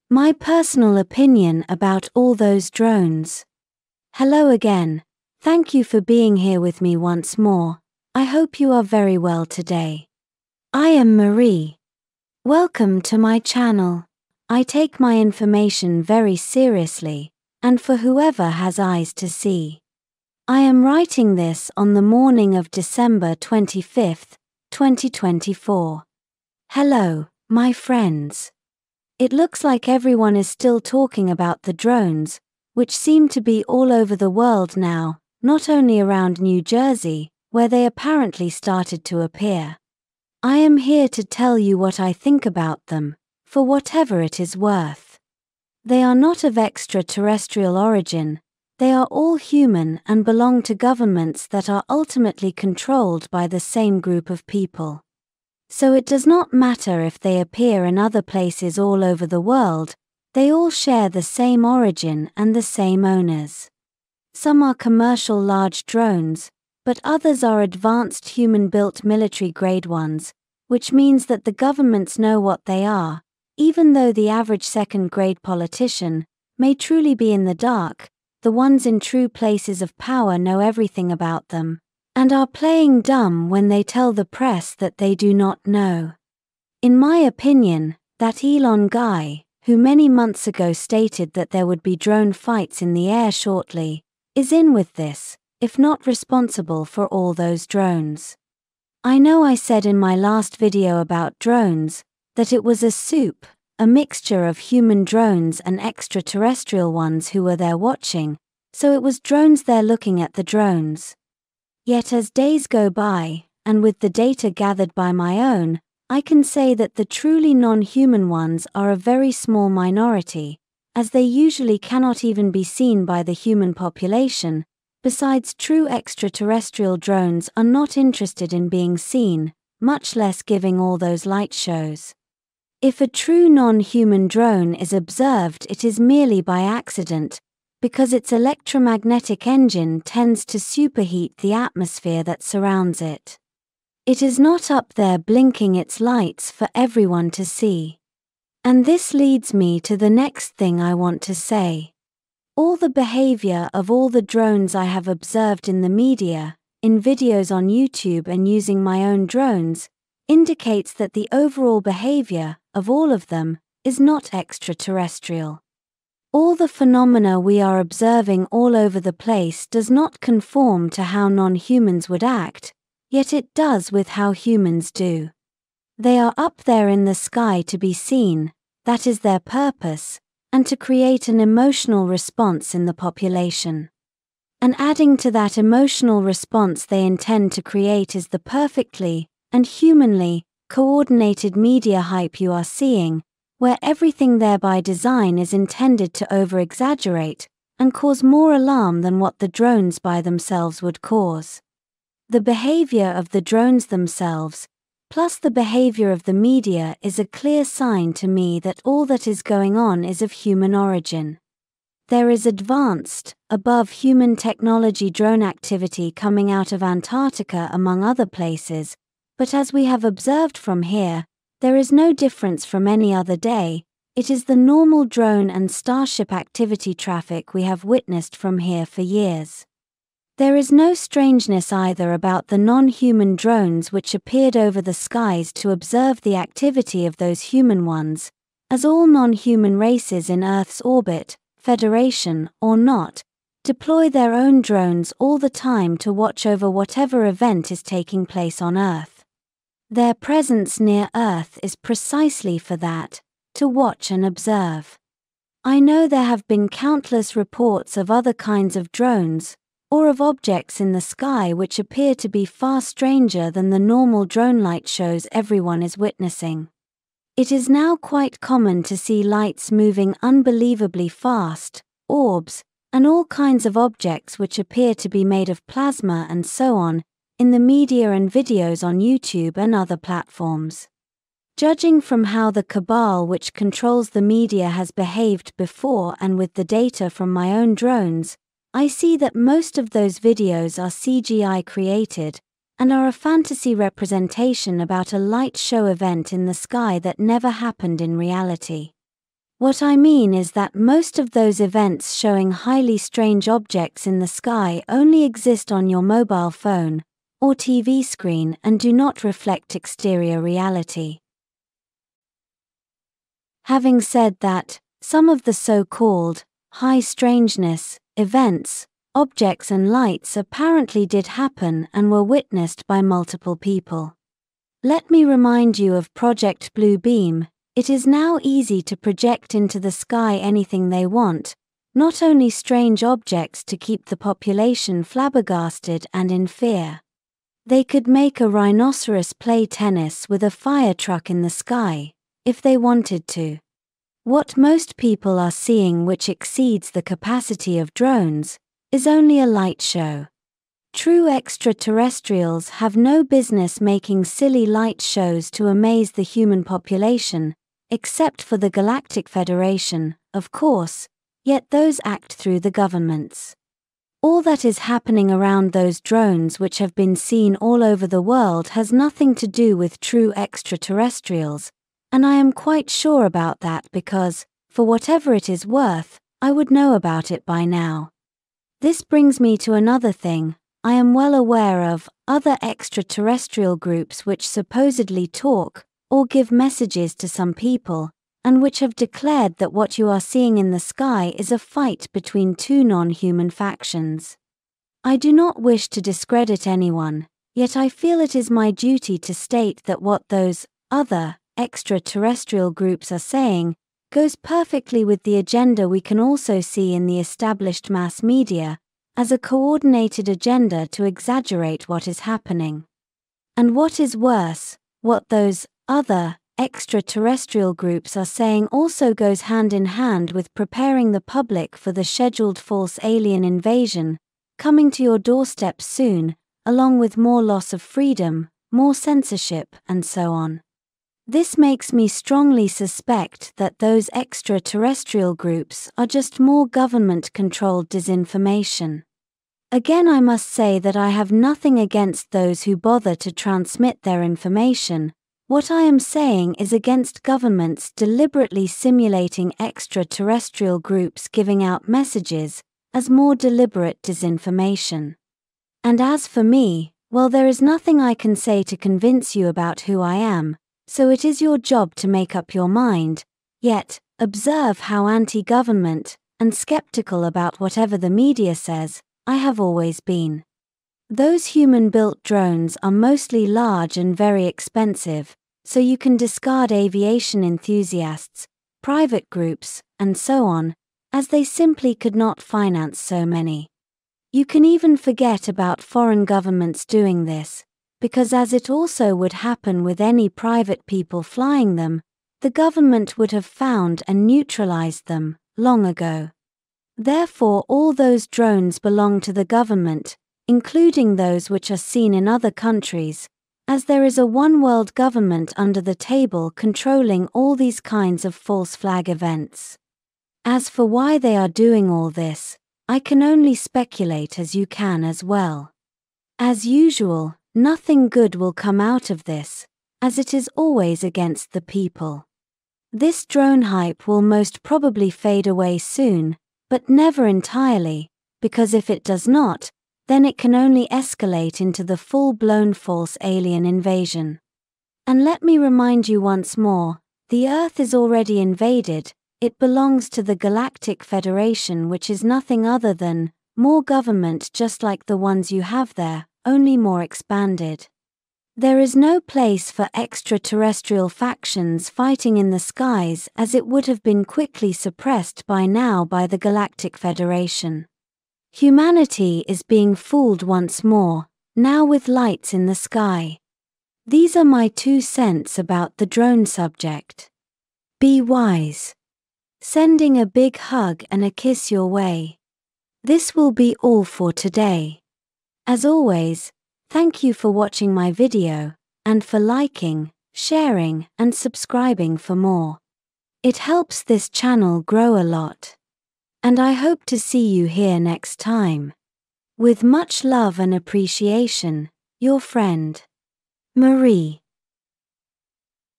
My personal opinion about all those drones. Hello again. Thank you for being here with me once more. I hope you are very well today. I am Marie. Welcome to my channel. I take my information very seriously, and for whoever has eyes to see. I am writing this on the morning of December 25th, 2024. Hello, my friends. It looks like everyone is still talking about the drones, which seem to be all over the world now, not only around New Jersey, where they apparently started to appear. I am here to tell you what I think about them, for whatever it is worth. They are not of extraterrestrial origin, they are all human and belong to governments that are ultimately controlled by the same group of people. So it does not matter if they appear in other places all over the world, they all share the same origin and the same owners. Some are commercial large drones, but others are advanced human-built military-grade ones, which means that the governments know what they are, even though the average second-grade politician may truly be in the dark. The ones in true places of power know everything about them, and are playing dumb when they tell the press that they do not know. In my opinion, that Elon guy, who many months ago stated that there would be drone fights in the air shortly, is in with this, if not responsible for all those drones. I know I said in my last video about drones, that it was a soup, a mixture of human drones and extraterrestrial ones who were there watching, so it was drones there looking at the drones. Yet as days go by, and with the data gathered by my own, I can say that the truly non-human ones are a very small minority, as they usually cannot even be seen by the human population. Besides, true extraterrestrial drones are not interested in being seen, much less giving all those light shows. If a true non-human drone is observed, it is merely by accident, because its electromagnetic engine tends to superheat the atmosphere that surrounds it. It is not up there blinking its lights for everyone to see. And this leads me to the next thing I want to say. All the behavior of all the drones I have observed in the media, in videos on YouTube and using my own drones, indicates that the overall behavior of all of them is not extraterrestrial. All the phenomena we are observing all over the place does not conform to how non-humans would act, yet it does with how humans do. They are up there in the sky to be seen, that is their purpose, and to create an emotional response in the population. And adding to that emotional response they intend to create is the perfectly and humanly coordinated media hype you are seeing, where everything there by design is intended to over-exaggerate and cause more alarm than what the drones by themselves would cause. The behavior of the drones themselves, plus the behavior of the media, is a clear sign to me that all that is going on is of human origin. There is advanced, above human technology drone activity coming out of Antarctica among other places, but as we have observed from here, there is no difference from any other day. It is the normal drone and starship activity traffic we have witnessed from here for years. There is no strangeness either about the non-human drones which appeared over the skies to observe the activity of those human ones, as all non-human races in Earth's orbit, Federation or not, deploy their own drones all the time to watch over whatever event is taking place on Earth. Their presence near Earth is precisely for that, to watch and observe. I know there have been countless reports of other kinds of drones, or of objects in the sky which appear to be far stranger than the normal drone light shows everyone is witnessing. It is now quite common to see lights moving unbelievably fast, orbs, and all kinds of objects which appear to be made of plasma and so on, in the media and videos on YouTube and other platforms. Judging from how the cabal which controls the media has behaved before and with the data from my own drones, I see that most of those videos are CGI created, and are a fantasy representation about a light show event in the sky that never happened in reality. What I mean is that most of those events showing highly strange objects in the sky only exist on your mobile phone or TV screen and do not reflect exterior reality. Having said that, some of the so-called high strangeness events, objects and lights apparently did happen and were witnessed by multiple people. Let me remind you of Project Blue Beam. It is now easy to project into the sky anything they want, not only strange objects to keep the population flabbergasted and in fear. They could make a rhinoceros play tennis with a fire truck in the sky, if they wanted to. What most people are seeing, which exceeds the capacity of drones, is only a light show. True extraterrestrials have no business making silly light shows to amaze the human population, except for the Galactic Federation, of course, yet those act through the governments. All that is happening around those drones which have been seen all over the world has nothing to do with true extraterrestrials, and I am quite sure about that because, for whatever it is worth, I would know about it by now. This brings me to another thing. I am well aware of other extraterrestrial groups which supposedly talk or give messages to some people, and which have declared that what you are seeing in the sky is a fight between two non-human factions. I do not wish to discredit anyone, yet I feel it is my duty to state that what those other extraterrestrial groups are saying goes perfectly with the agenda we can also see in the established mass media, as a coordinated agenda to exaggerate what is happening. And what is worse, what those other extraterrestrial groups are saying also goes hand in hand with preparing the public for the scheduled false alien invasion coming to your doorstep soon, along with more loss of freedom, more censorship, and so on. This makes me strongly suspect that those extraterrestrial groups are just more government-controlled disinformation. Again, I must say that I have nothing against those who bother to transmit their information. What I am saying is against governments deliberately simulating extraterrestrial groups giving out messages as more deliberate disinformation. And as for me, well, there is nothing I can say to convince you about who I am, so it is your job to make up your mind. Yet, observe how anti-government and skeptical about whatever the media says I have always been. Those human-built drones are mostly large and very expensive, so you can discard aviation enthusiasts, private groups, and so on, as they simply could not finance so many. You can even forget about foreign governments doing this, because as it also would happen with any private people flying them, the government would have found and neutralized them long ago. Therefore, all those drones belong to the government, including those which are seen in other countries, as there is a one-world government under the table controlling all these kinds of false flag events. As for why they are doing all this, I can only speculate, as you can as well. As usual, nothing good will come out of this, as it is always against the people. This drone hype will most probably fade away soon, but never entirely, because if it does not, then it can only escalate into the full-blown false alien invasion. And let me remind you once more, the Earth is already invaded. It belongs to the Galactic Federation, which is nothing other than more government just like the ones you have there, only more expanded. There is no place for extraterrestrial factions fighting in the skies, as it would have been quickly suppressed by now by the Galactic Federation. Humanity is being fooled once more, now with lights in the sky. These are my 2 cents about the drone subject. Be wise. Sending a big hug and a kiss your way. This will be all for today. As always, thank you for watching my video, and for liking, sharing, and subscribing for more. It helps this channel grow a lot. And I hope to see you here next time. With much love and appreciation, your friend, Marie.